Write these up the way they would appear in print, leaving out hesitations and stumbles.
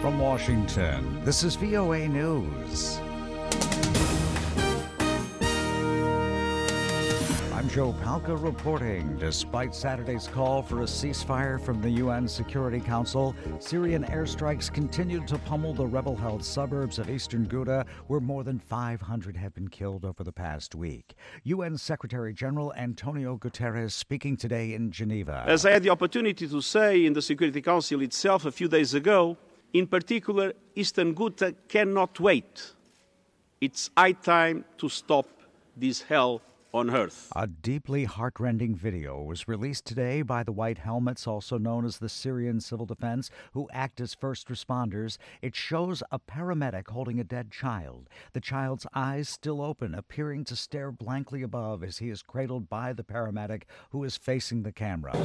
From Washington, this is VOA News. I'm Joe Palca reporting. Despite Saturday's call for a ceasefire from the UN Security Council, Syrian airstrikes continued to pummel the rebel-held suburbs of eastern Ghouta, where more than 500 have been killed over the past week. UN Secretary General Antonio Guterres speaking today in Geneva. As I had the opportunity to say in the Security Council itself a few days ago, in particular, eastern Ghouta cannot wait. It's high time to stop this hell on earth. A deeply heartrending video was released today by the White Helmets, also known as the Syrian Civil Defense, who act as first responders. It shows a paramedic holding a dead child, the child's eyes still open, appearing to stare blankly above as he is cradled by the paramedic who is facing the camera.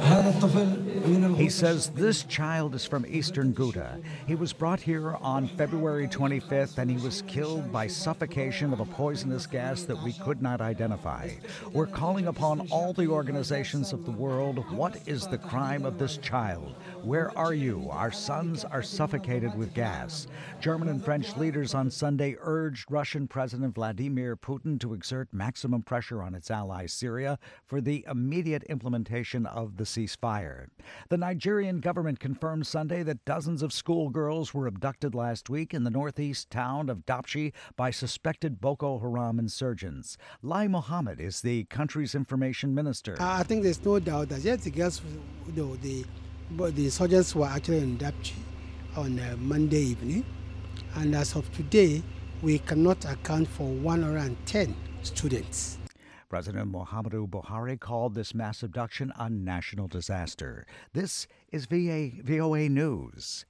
He says this child is from eastern Ghouta. He was brought here on February 25th and he was killed by suffocation of a poisonous gas that we could not identify. We're calling upon all the organizations of the world. What is the crime of this child? Where are you? Our sons are suffocated with gas. German and French leaders on Sunday urged Russian President Vladimir Putin to exert maximum pressure on its ally Syria for the immediate implementation of the ceasefire. The Nigerian government confirmed Sunday that dozens of schoolgirls were abducted last week in the northeast town of Dapchi by suspected Boko Haram insurgents. Lai Mohammed is the country's information minister. I think there's no doubt that yes, the girls, the insurgents were actually in Dapchi on Monday evening, and as of today, we cannot account for 110 students. President Muhammadu Buhari called this mass abduction a national disaster. This is VOA News.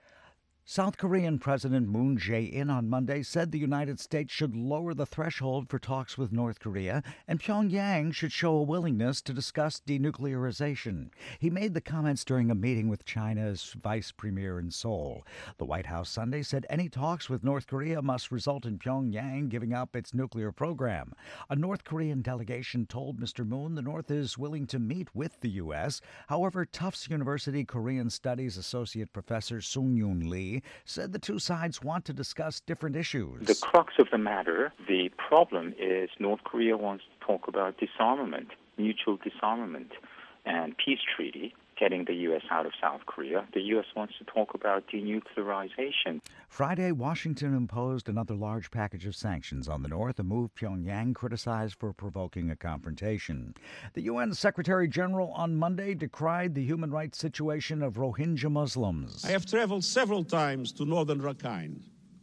South Korean President Moon Jae-in on Monday said the United States should lower the threshold for talks with North Korea, and Pyongyang should show a willingness to discuss denuclearization. He made the comments during a meeting with China's vice premier in Seoul. The White House Sunday said any talks with North Korea must result in Pyongyang giving up its nuclear program. A North Korean delegation told Mr. Moon the North is willing to meet with the U.S. However, Tufts University Korean Studies Associate Professor Sung-Yoon Lee said the two sides want to discuss different issues. The crux of the matter, the problem is North Korea wants to talk about disarmament, mutual disarmament, and peace treaty, getting the U.S. out of South Korea. The U.S. wants to talk about denuclearization. Friday, Washington imposed another large package of sanctions on the North, a move Pyongyang criticized for provoking a confrontation. The UN Secretary General on Monday decried the human rights situation of Rohingya Muslims. I have traveled several times to northern Rakhine.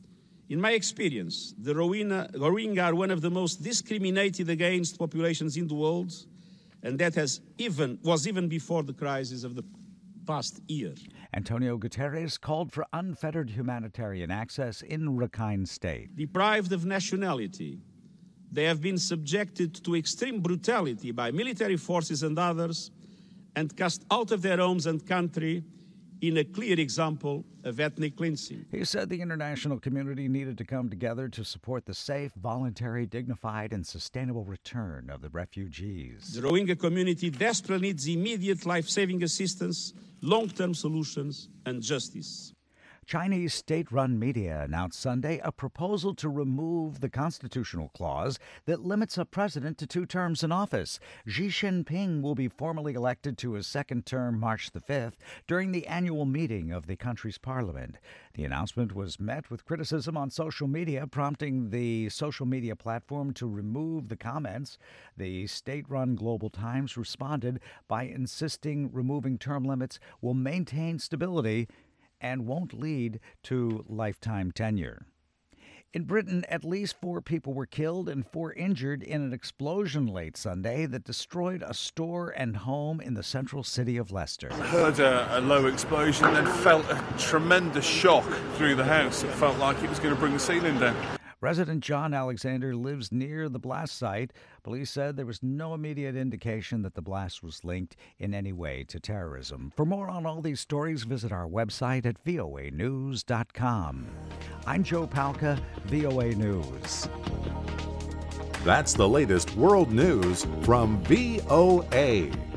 In my experience, the Rohingya are one of the most discriminated against populations in the world, and that was even before the crisis of the past year. Antonio Guterres called for unfettered humanitarian access in Rakhine State. Deprived of nationality, they have been subjected to extreme brutality by military forces and others, and cast out of their homes and country in a clear example of ethnic cleansing. He said the international community needed to come together to support the safe, voluntary, dignified, and sustainable return of the refugees. The Rohingya community desperately needs immediate life-saving assistance, long-term solutions, and justice. Chinese state-run media announced Sunday a proposal to remove the constitutional clause that limits a president to 2 terms in office. Xi Jinping will be formally elected to his second term March the 5th during the annual meeting of the country's parliament. The announcement was met with criticism on social media, prompting the social media platform to remove the comments. The state-run Global Times responded by insisting removing term limits will maintain stability and won't lead to lifetime tenure. In Britain, at least 4 people were killed and 4 injured in an explosion late Sunday that destroyed a store and home in the central city of Leicester. I heard a low explosion and felt a tremendous shock through the house. It felt like it was going to bring the ceiling down. Resident John Alexander lives near the blast site. Police said there was no immediate indication that the blast was linked in any way to terrorism. For more on all these stories, visit our website at voanews.com. I'm Joe Palca, VOA News. That's the latest world news from VOA.